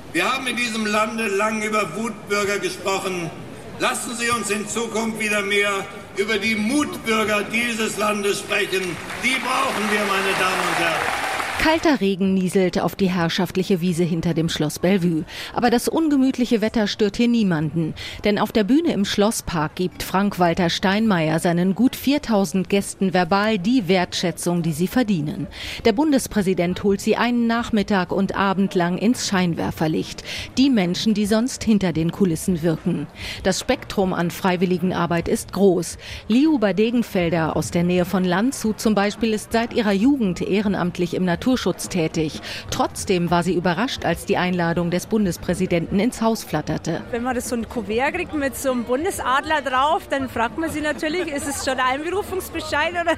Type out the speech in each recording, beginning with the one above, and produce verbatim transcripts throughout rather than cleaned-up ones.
Wir haben in diesem Lande lang über Wutbürger gesprochen. Lassen Sie uns in Zukunft wieder mehr über die Mutbürger dieses Landes sprechen. Die brauchen wir, meine Damen und Herren. Kalter Regen nieselt auf die herrschaftliche Wiese hinter dem Schloss Bellevue. Aber das ungemütliche Wetter stört hier niemanden. Denn auf der Bühne im Schlosspark gibt Frank-Walter Steinmeier seinen gut viertausend Gästen verbal die Wertschätzung, die sie verdienen. Der Bundespräsident holt sie einen Nachmittag und Abend lang ins Scheinwerferlicht. Die Menschen, die sonst hinter den Kulissen wirken. Das Spektrum an Freiwilligenarbeit ist groß. Liuba Degenfelder aus der Nähe von Landshut zum Beispiel ist seit ihrer Jugend ehrenamtlich im Naturschutz tätig. Trotzdem war sie überrascht, als die Einladung des Bundespräsidenten ins Haus flatterte. Wenn man das so ein Kuvert kriegt mit so einem Bundesadler drauf, dann fragt man sich natürlich, ist es schon ein Einberufungsbescheid oder,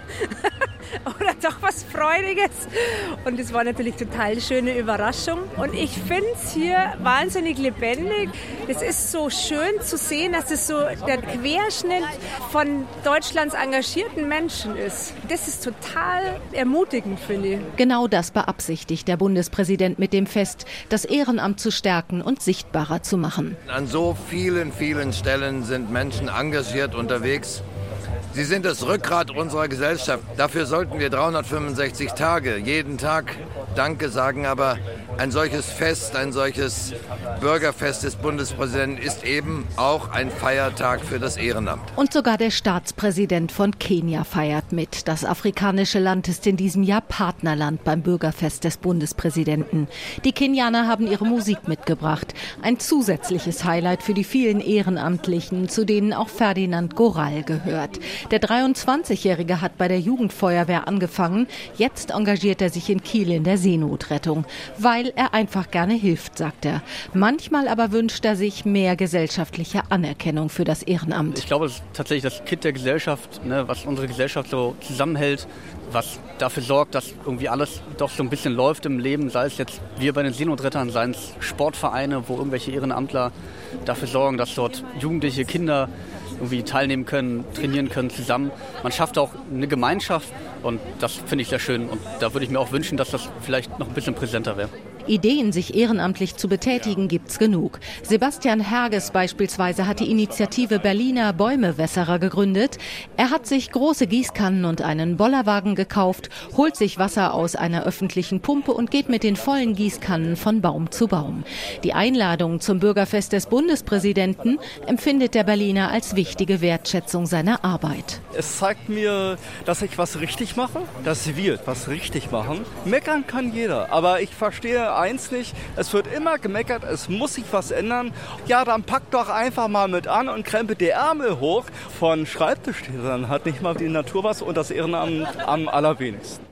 oder doch was Freudiges? Und es war natürlich total eine schöne Überraschung. Und ich finde es hier wahnsinnig lebendig. Es ist so schön zu sehen, dass es so der Querschnitt von Deutschlands engagierten Menschen ist. Das ist total ermutigend, finde ich. Genau das beabsichtigt der Bundespräsident mit dem Fest, das Ehrenamt zu stärken und sichtbarer zu machen. An so vielen, vielen Stellen sind Menschen engagiert unterwegs. Sie sind das Rückgrat unserer Gesellschaft. Dafür sollten wir dreihundertfünfundsechzig Tage, jeden Tag Danke sagen. Aber ein solches Fest, ein solches Bürgerfest des Bundespräsidenten ist eben auch ein Feiertag für das Ehrenamt. Und sogar der Staatspräsident von Kenia feiert mit. Das afrikanische Land ist in diesem Jahr Partnerland beim Bürgerfest des Bundespräsidenten. Die Kenianer haben ihre Musik mitgebracht. Ein zusätzliches Highlight für die vielen Ehrenamtlichen, zu denen auch Ferdinand Goral gehört. Der dreiundzwanzigjährige hat bei der Jugendfeuerwehr angefangen. Jetzt engagiert er sich in Kiel in der Seenotrettung, weil er einfach gerne hilft, sagt er. Manchmal aber wünscht er sich mehr gesellschaftliche Anerkennung für das Ehrenamt. Ich glaube, es ist tatsächlich das Kind der Gesellschaft, ne, was unsere Gesellschaft so zusammenhält, was dafür sorgt, dass irgendwie alles doch so ein bisschen läuft im Leben, sei es jetzt wir bei den Seenotrettern, seien es Sportvereine, wo irgendwelche Ehrenamtler dafür sorgen, dass dort jugendliche Kinder irgendwie teilnehmen können, trainieren können zusammen. Man schafft auch eine Gemeinschaft und das finde ich sehr schön. Und da würde ich mir auch wünschen, dass das vielleicht noch ein bisschen präsenter wäre. Ideen, sich ehrenamtlich zu betätigen, gibt's genug. Sebastian Herges beispielsweise hat die Initiative Berliner Bäumewässerer gegründet. Er hat sich große Gießkannen und einen Bollerwagen gekauft, holt sich Wasser aus einer öffentlichen Pumpe und geht mit den vollen Gießkannen von Baum zu Baum. Die Einladung zum Bürgerfest des Bundespräsidenten empfindet der Berliner als wichtige Wertschätzung seiner Arbeit. Es zeigt mir, dass ich was richtig mache, dass wir was richtig machen. Meckern kann jeder, aber ich verstehe eins nicht, es wird immer gemeckert, es muss sich was ändern. Ja, dann packt doch einfach mal mit an und krempelt die Ärmel hoch. Von Schreibtischlesern hat nicht mal die Natur was und das Ehrenamt am allerwenigsten.